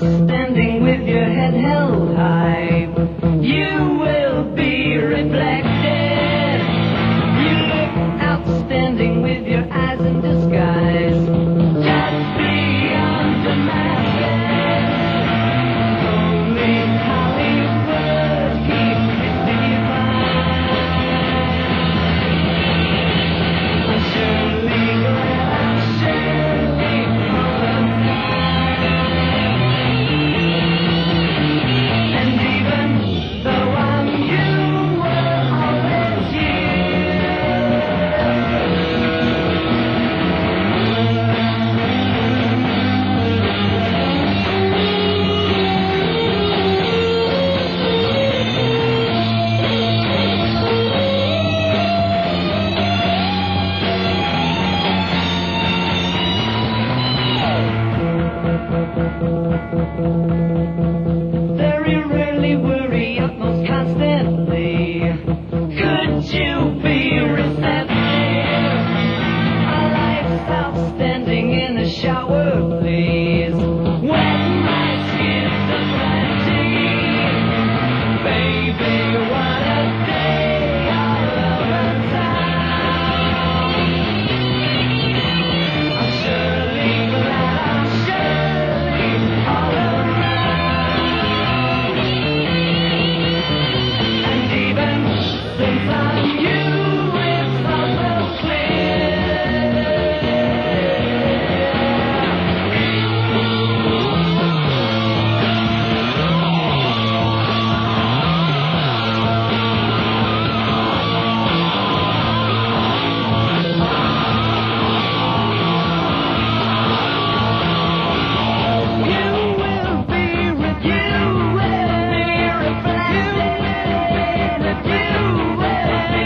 standing with your head held high, you will be reflected. You look outstanding with your eyes in disguise, just beyond the masses. Only Hollywood keeps it divine. I'm surely glad I'm surely all the time. And even though I'm you were always very rarely worry utmost constantly. Could you be receptive? Our life's outstanding in a shower, please. Wet my skin's a plenty. Baby, what a day all over town. I'm surely glad I'm surely all around. And even since I'm you, it's also clear. You will be with you will be reflected. You will be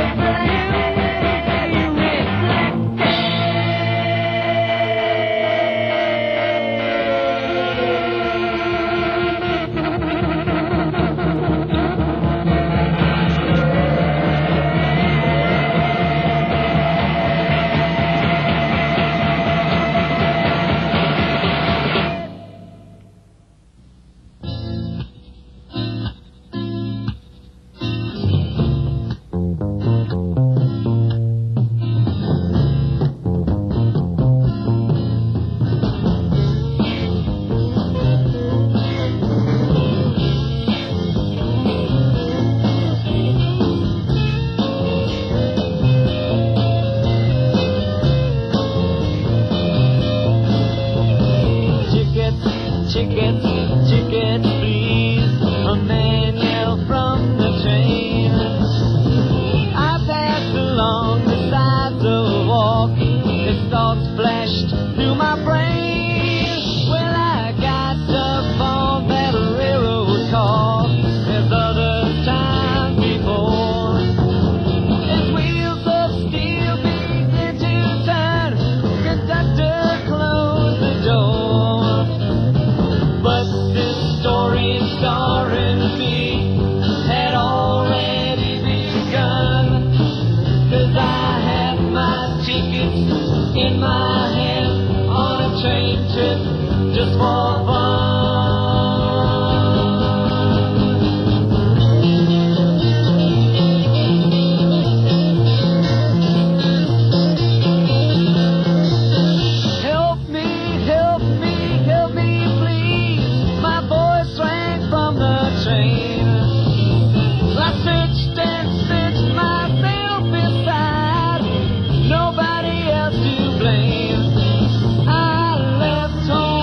Tickets, please. A man yelled from the train. I passed along the side of walk. His thoughts flashed through my brain. Well, I got up on that railroad car as other times before. His wheels of steel began to turn. Conductor closed the door. But this story starring me had already begun. 'Cause I had my tickets in my hand on a train trip just for fun. Help me, help me, help me, please. My voice rang from the train. I searched and searched myself inside. Nobody else to blame. I left home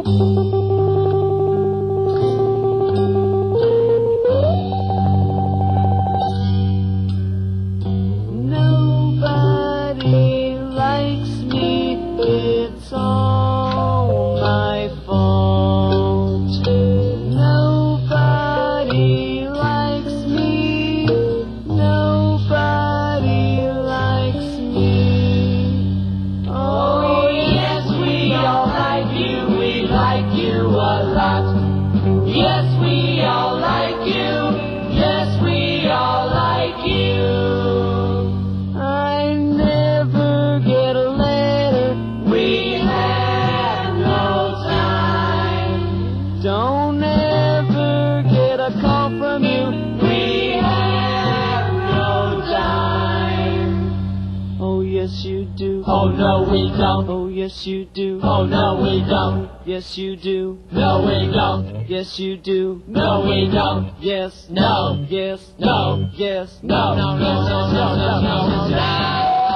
Nobody likes me, it's all my fault. Nobody likes me, nobody likes me. Oh yes, we all like you, we like you a lot. Yes, we all like you, yes, we all like you. I never get a letter, we have no time. Don't ever get a call from you, we have no time. Oh yes you do, Oh no we don't, oh yes you do, oh no we don't, yes you do, no we don't, yes you do, no we don't, yes, no, yes, no, yes, no, no, no, no, no, no, no, no.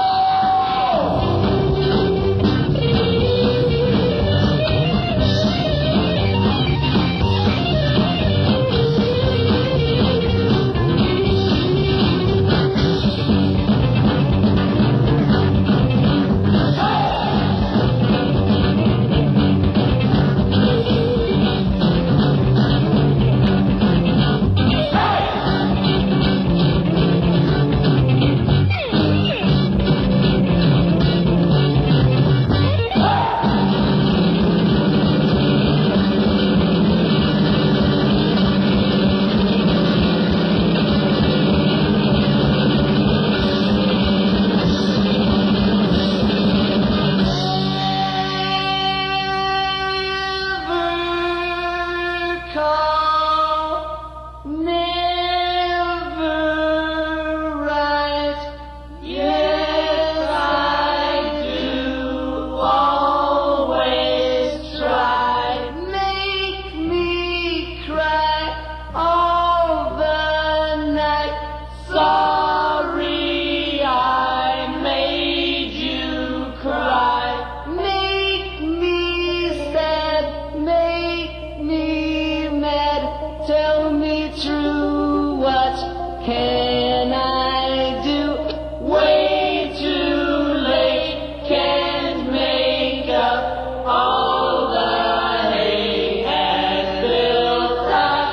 Tell me true, what can I do? Way too late, can't make up. All the hay has built up.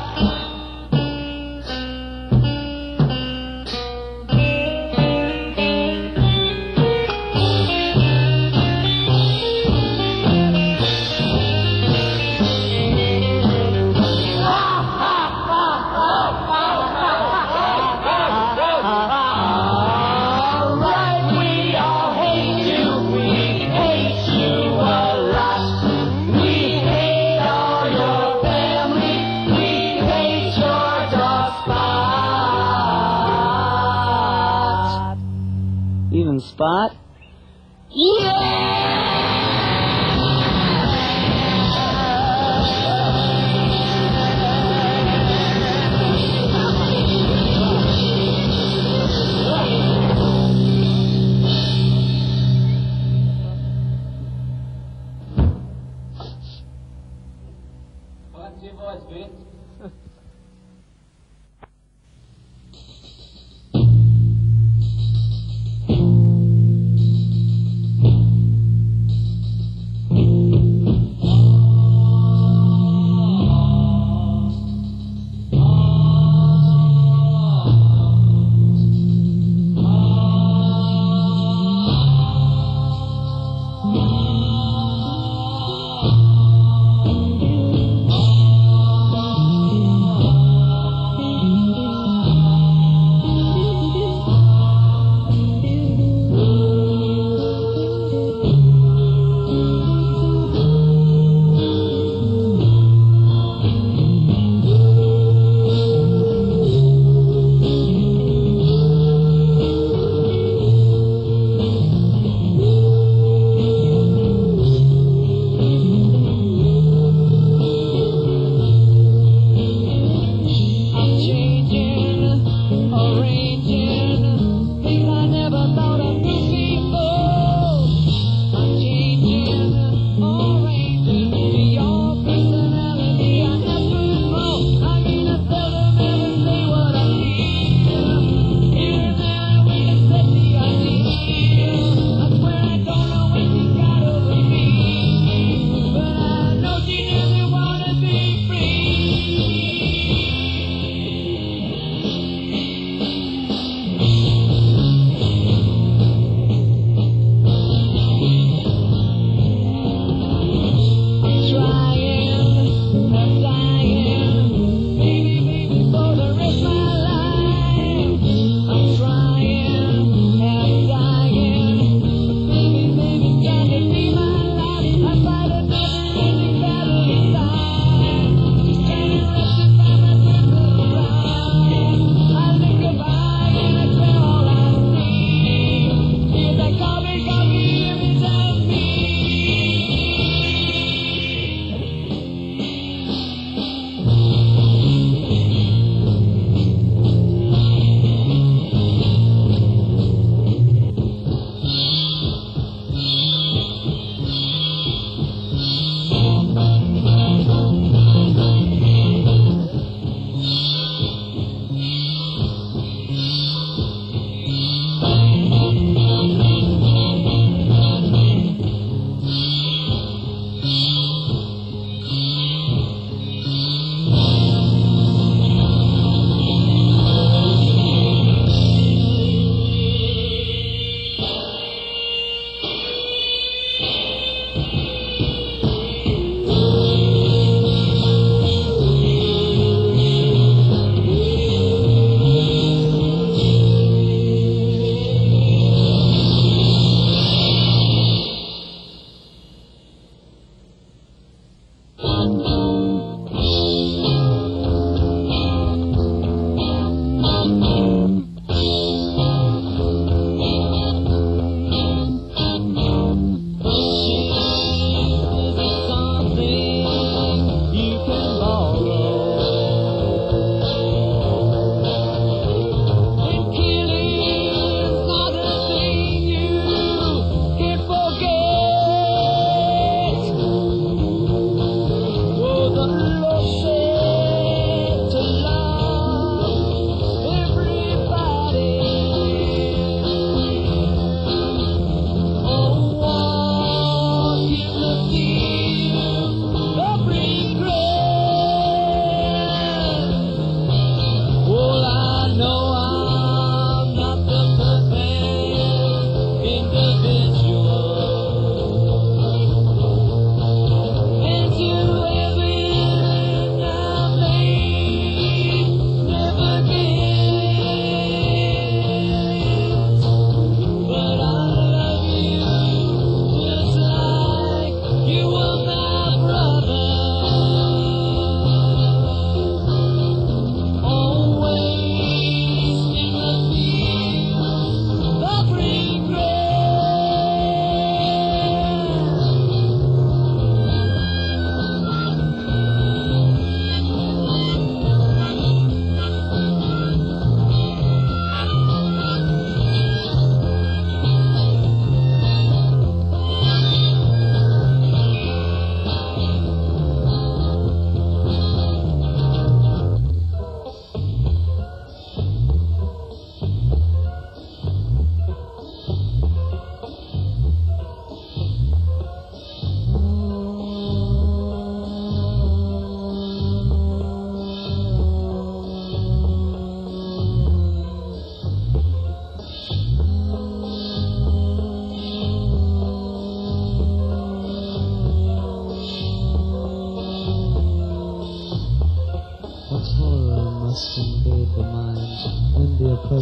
Even Spot? What's your voice, Vince?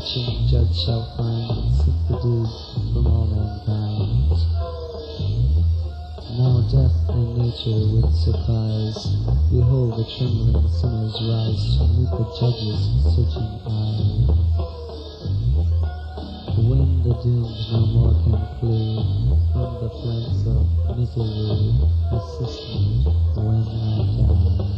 watching judge shall find since the deeds from all mankind. Now death and nature with surprise behold the trembling sinners rise to meet the judge's searching eye. When the doomed no more can flee from the flanks of misery, assist me when I die.